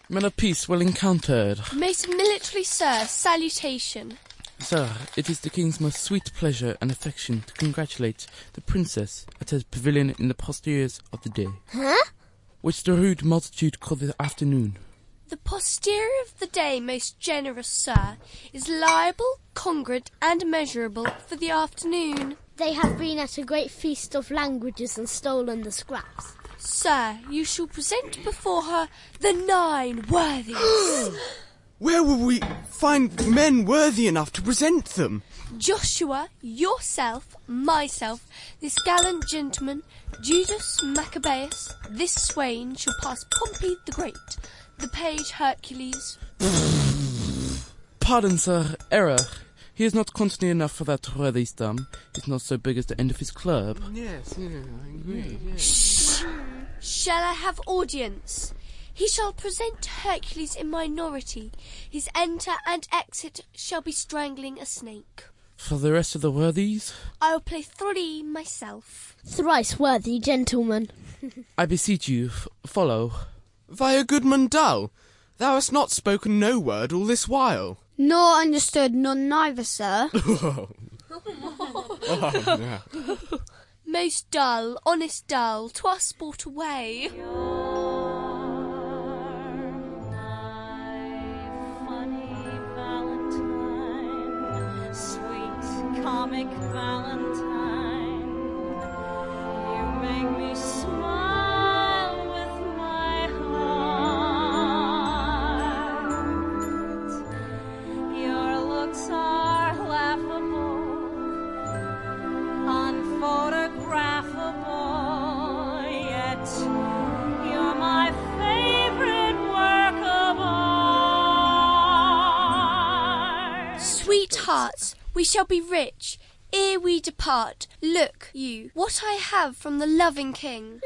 Men of peace, well encountered. Most military sir, salutation. Sir, it is the king's most sweet pleasure and affection to congratulate the princess at her pavilion in the posteriors of the day. Huh? Which the rude multitude call the afternoon. The posterior of the day, most generous sir, is liable, congruent, and measurable for the afternoon. They have been at a great feast of languages and stolen the scraps. Sir, you shall present before her the 9 worthies. Where will we find men worthy enough to present them? Joshua, yourself, myself, this gallant gentleman, Judas Maccabeus, this swain shall pass Pompey the Great, the page Hercules. Pardon, sir, error. He is not company enough for that worthy stum. He's not so big as the end of his club. Yes, I agree. Yeah. Shh! Shall I have audience? He shall present Hercules in minority. His enter and exit shall be strangling a snake. For the rest of the worthies? I will play 3 myself. Thrice worthy gentleman. I beseech you, follow. Via Goodman Dull, thou hast not spoken no word all this while. Nor understood none neither, sir. Most dull, honest dull, 'twas sport away. Comic Valentine, you make me smile with my heart. Your looks are laughable, unphotographable, yet you're my favorite work of art. Sweethearts, we shall be rich ere we depart. Look, you, what I have from the loving king.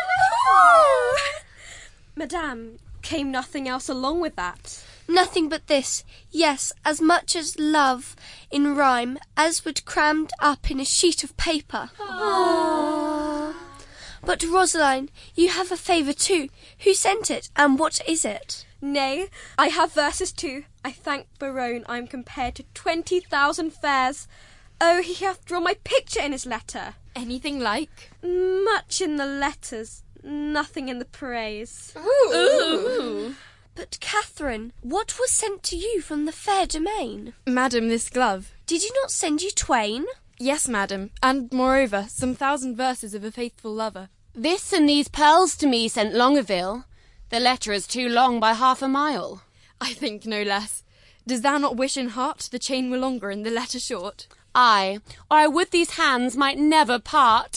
Madame, came nothing else along with that? Nothing but this, yes, as much as love in rhyme as would crammed up in a sheet of paper. Aww. But Rosaline, you have a favour too. Who sent it, and what is it? Nay, I have verses too. I thank Barone I am compared to 20,000 fairs. Oh, he hath drawn my picture in his letter. Anything like? Much in the letters, nothing in the praise. Ooh. But, Catherine, what was sent to you from the fair domain? Madam, this glove. Did you not send you twain? Yes, madam, and moreover, some 1,000 verses of a faithful lover. This and these pearls to me sent Longaville. The letter is too long by 1/2 mile. I think no less. Does thou not wish in heart the chain were longer and the letter short? Aye, or I would these hands might never part.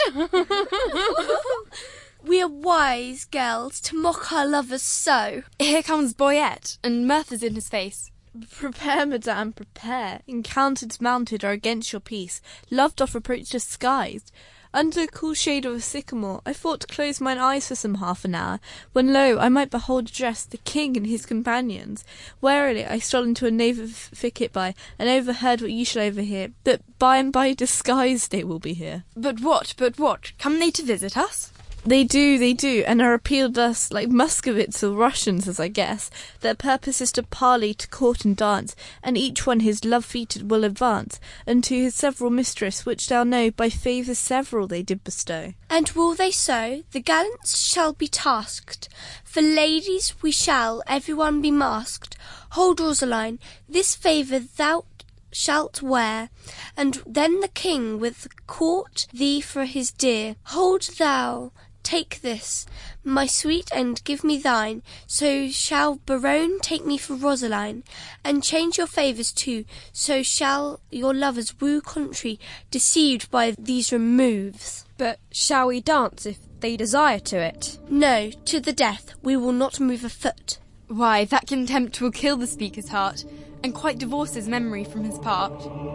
We are wise girls to mock our lovers so. Here comes Boyette, and mirth is in his face. Prepare, madame, prepare. Encounters mounted are against your peace. Love doth approach disguised. Under the cool shade of a sycamore, I thought to close mine eyes for some 1/2 hour, when lo, I might behold addressed the king and his companions. Warily I stole into a nave of thicket by, and overheard what you shall overhear, that by and by disguised they will be here. But what? Come they to visit us? They do, and are appealed us like Muscovites or Russians, as I guess. Their purpose is to parley, to court and dance, and each one his love-feted will advance, unto his several mistress, which thou know, by favours several they did bestow. And will they so? The gallants shall be tasked. For ladies we shall every one be masked. Hold, Rosaline, this favour thou shalt wear, and then the king with court thee for his dear. Hold thou, take this, my sweet, and give me thine, so shall Barone take me for Rosaline, and change your favours too, so shall your lovers woo contrary, deceived by these removes. But shall we dance if they desire to it? No, to the death, we will not move a foot. Why, that contempt will kill the speaker's heart, and quite divorce his memory from his part.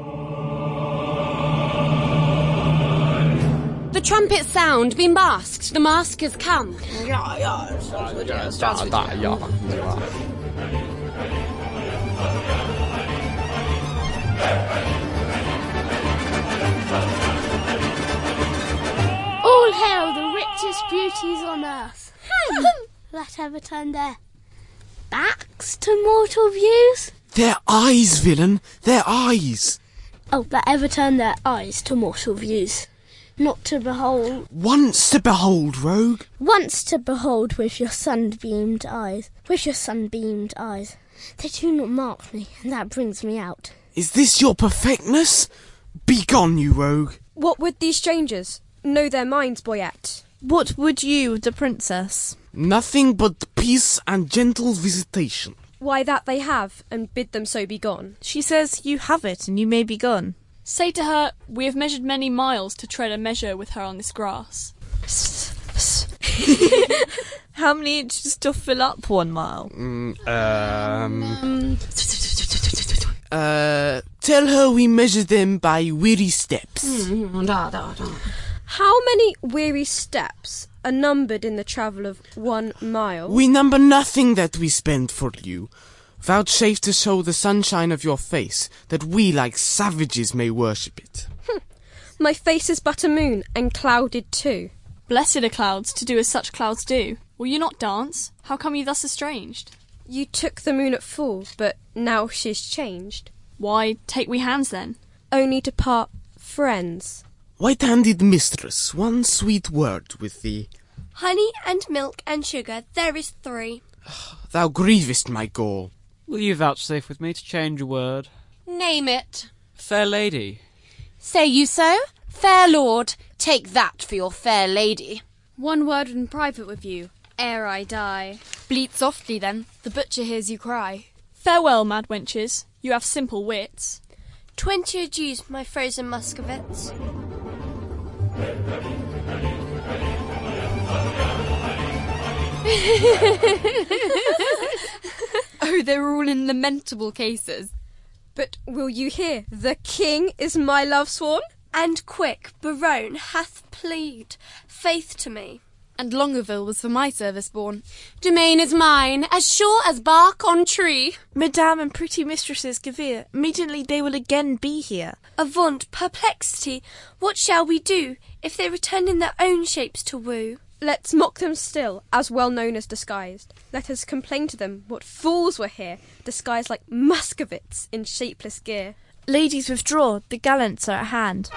The trumpets sound, be masked, the mask has come. All hail the richest beauties on earth. That ever turned there. backs to mortal views? Their eyes, villain, their eyes. Oh, that ever turn their eyes to mortal views. Not to behold. Once to behold, rogue. Once to behold with your sunbeamed eyes. With your sunbeamed eyes. They do not mark me, and that brings me out. Is this your perfectness? Begone, you rogue. What would these strangers? Know their minds, boyette. What would you, the princess? Nothing but peace and gentle visitation. Why, that they have, and bid them so be gone. She says you have it, and you may be gone. Say to her, we have measured many miles to tread a measure with her on this grass. How many inches to fill up 1 mile? Tell her we measure them by weary steps. How many weary steps are numbered in the travel of 1 mile? We number nothing that we spend for you. Vouchsafe to show the sunshine of your face, that we like savages may worship it. My face is but a moon, and clouded too. Blessed are clouds to do as such clouds do. Will you not dance? How come you thus estranged? You took the moon at full, but now she's changed. Why, take we hands then. Only to part friends. White-handed mistress, one sweet word with thee. Honey and milk and sugar, there is 3. Thou grievest my gall. Will you vouchsafe with me to change a word? Name it. Fair lady. Say you so? Fair lord, take that for your fair lady. 1 word in private with you, ere I die. Bleat softly then, the butcher hears you cry. Farewell, mad wenches, you have simple wits. 20 adieus, my frozen Muscovites. Oh, they were all in lamentable cases. But will you hear? The king is my love sworn. And quick, Barone hath plead faith to me. And Longueville was for my service born. Domain is mine, as sure as bark on tree. Madame and pretty mistresses give ear. Immediately they will again be here. Avaunt, perplexity, what shall we do, if they return in their own shapes to woo? Let's mock them still, as well known as disguised. Let us complain to them what fools were here, disguised like Muscovites in shapeless gear. Ladies, withdraw, the gallants are at hand.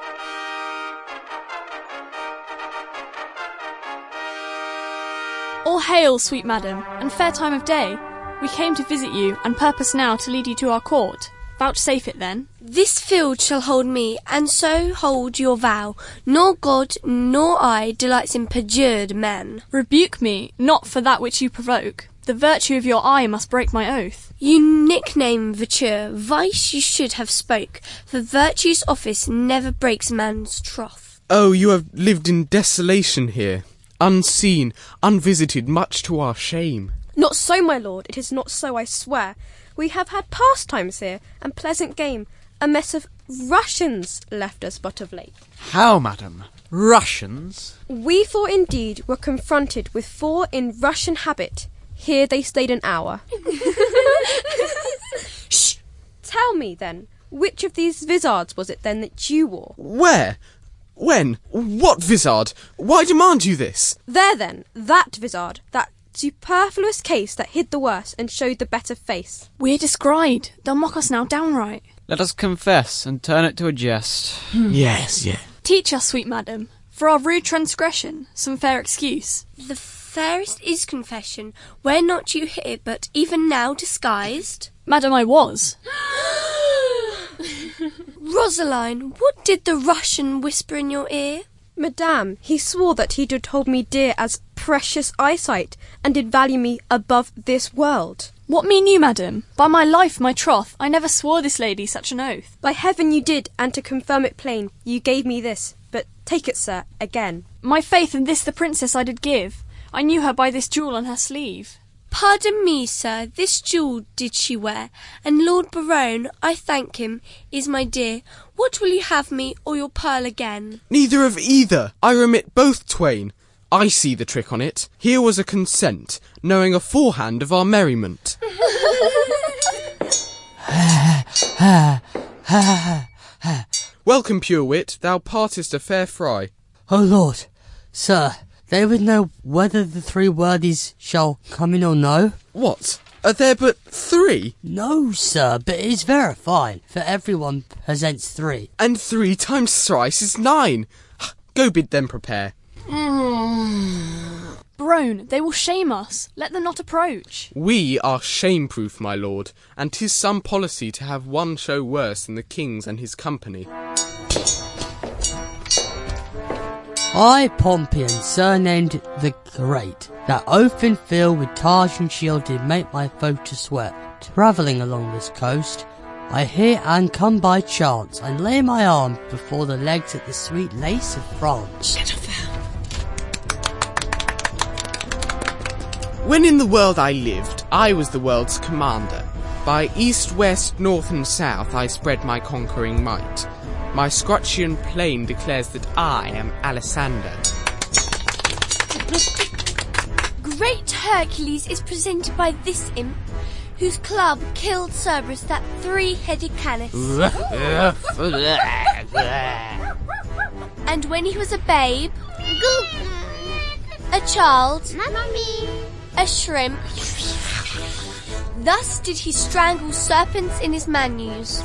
All hail, sweet madam, and fair time of day. We came to visit you, and purpose now to lead you to our court. Vouchsafe it then. This field shall hold me, and so hold your vow. Nor God nor I delights in perjured men. Rebuke me, not for that which you provoke. The virtue of your eye must break my oath. You nickname virtue, vice you should have spoke, for virtue's office never breaks man's troth. Oh, you have lived in desolation here, unseen, unvisited, much to our shame. Not so, my lord, it is not so, I swear. We have had pastimes here, and pleasant game. A mess of Russians left us but of late. How, madam? Russians? We 4 indeed were confronted with 4 in Russian habit. Here they stayed an hour. Shh! Tell me, then, which of these vizards was it then that you wore? Where? When? What vizard? Why demand you this? There, then, that vizard, that superfluous case that hid the worse and showed the better face. We're descried. They'll mock us now downright. Let us confess and turn it to a jest. Yes. Teach us, sweet madam, for our rude transgression, some fair excuse. The fairest is confession. Were not you here, but even now disguised? Madam, I was. Rosaline, what did the Russian whisper in your ear? Madame, he swore that he did hold me dear as precious eyesight, and did value me above this world. What mean you, madam? By my life, my troth, I never swore this lady such an oath. By heaven you did, and to confirm it plain, you gave me this. But take it, sir, again. My faith in this the princess I did give. I knew her by this jewel on her sleeve. Pardon me, sir, this jewel did she wear, and Lord Barone, I thank him, is my dear. What will you have me, or your pearl again? Neither of either. I remit both twain. I see the trick on it. Here was a consent, knowing aforehand of our merriment. Welcome, pure wit, thou partest a fair fry. O Lord, sir, they would know whether the 3 worthies shall come in or no. What? Are there but 3? No, sir, but it is verified, for everyone presents 3. And 3 times thrice is 9. Go bid them prepare. Barone, they will shame us. Let them not approach. We are shame-proof, my lord, and 'tis some policy to have one show worse than the king's and his company. I, Pompey, and surnamed the Great, that oath and field with targe and shield did make my foe to sweat. Travelling along this coast, I hear and come by chance, and lay my arm before the legs of the sweet lace of France. When in the world I lived, I was the world's commander. By east, west, north and south I spread my conquering might. My Scrottian plain declares that I am Alessander. Great Hercules is presented by this imp, whose club killed Cerberus, that 3-headed Canis. And when he was a babe, a child, a shrimp, thus did he strangle serpents in his manus.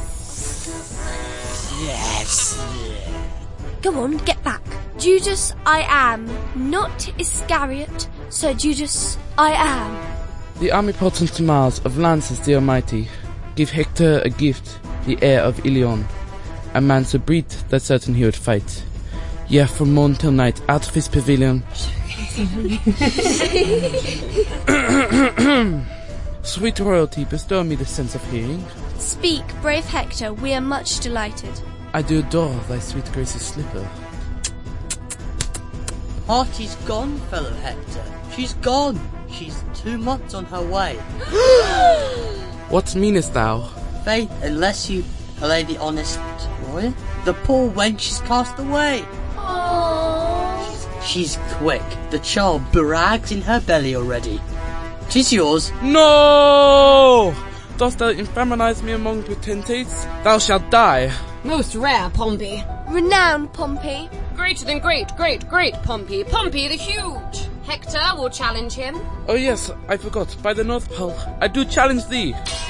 Yes. Go on, get back. Judas, I am, not Iscariot, Sir Judas, I am. The omnipotent Mars of Lances the Almighty, give Hector a gift, the heir of Ilion, a man so breed that certain he would fight. Yea, from morn till night, out of his pavilion. Sweet royalty, bestow me the sense of hearing. Speak, brave Hector, we are much delighted. I do adore thy sweet grace's slipper. Party's gone, fellow Hector. She's gone. She's 2 months on her way. What meanest thou? Faith, unless you play the honest royal, the poor wench is cast away. She's quick. The child brags in her belly already. 'Tis yours. No! Dost thou infaminize me among potentates? Thou shalt die. Most rare, Pompey. Renowned Pompey. Greater than great Pompey. Pompey the huge. Hector will challenge him. Oh yes, I forgot. By the North Pole, I do challenge thee.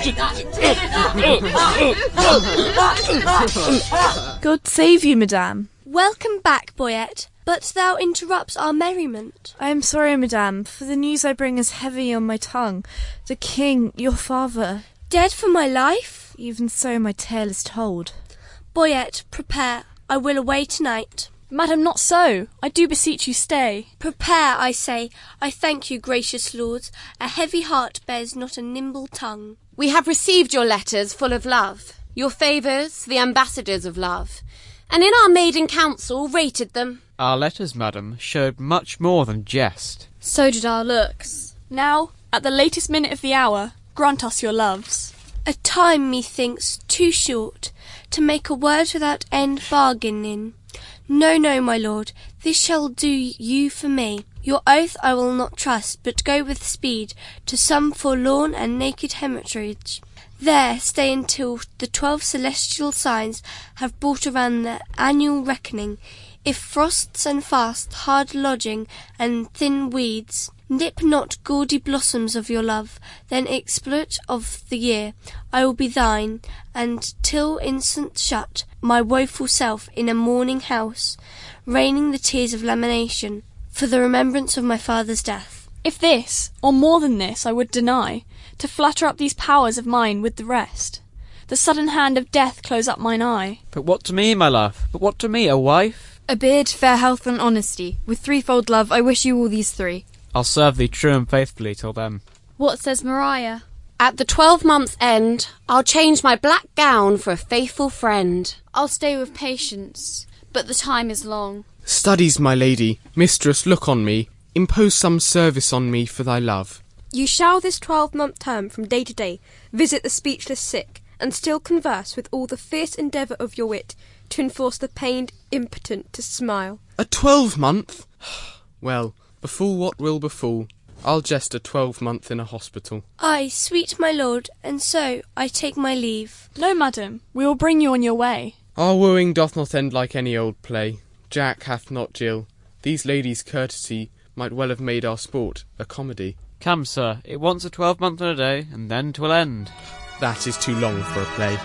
God save you, madame. Welcome back, Boyette. But thou interrupts our merriment. I am sorry, madame, for the news I bring is heavy on my tongue. The king, your father... Dead for my life? Even so, my tale is told. Boyette, prepare. I will away tonight. Madam, not so. I do beseech you stay. Prepare, I say. I thank you, gracious lords. A heavy heart bears not a nimble tongue. We have received your letters full of love, your favours, the ambassadors of love, and in our maiden council rated them. Our letters, madam, showed much more than jest. So did our looks. Now, at the latest minute of the hour, grant us your loves. A time, methinks, too short to make a word without end bargain in. No, no, my lord, this shall do you for me. Your oath I will not trust, but go with speed to some forlorn and naked hermitage. There stay until the 12 celestial signs have brought around the annual reckoning. If frosts and fast, hard lodging, and thin weeds nip not gaudy blossoms of your love, then exploit of the year I will be thine, and till instant shut my woeful self in a mourning house, raining the tears of lamentation for the remembrance of my father's death. If this, or more than this, I would deny, to flutter up these powers of mine with the rest, the sudden hand of death close up mine eye. But what to me, my love? But what to me, a wife? A beard, fair health, and honesty. With threefold love, I wish you all these 3. I'll serve thee true and faithfully till then. What says Maria? At the 12 months' end, I'll change my black gown for a faithful friend. I'll stay with Patience, but the time is long. Studies, my lady, mistress, look on me. Impose some service on me for thy love. You shall this 12-month term from day to day visit the speechless sick, and still converse with all the fierce endeavour of your wit to enforce the pained impotent to smile. A 12-month? Well, befall what will befall. I'll jest a 12-month in a hospital. Ay, sweet my lord, and so I take my leave. No, madam, we will bring you on your way. Our wooing doth not end like any old play. Jack hath not Jill. These ladies' courtesy might well have made our sport a comedy. Come, sir, it wants a 12-month and a day, and then 'twill end. That is too long for a play.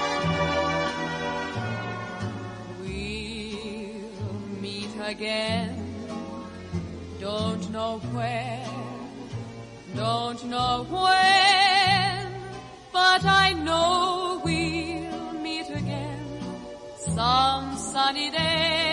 We'll meet again. Don't know where, don't know when, but I know we'll meet again some sunny day.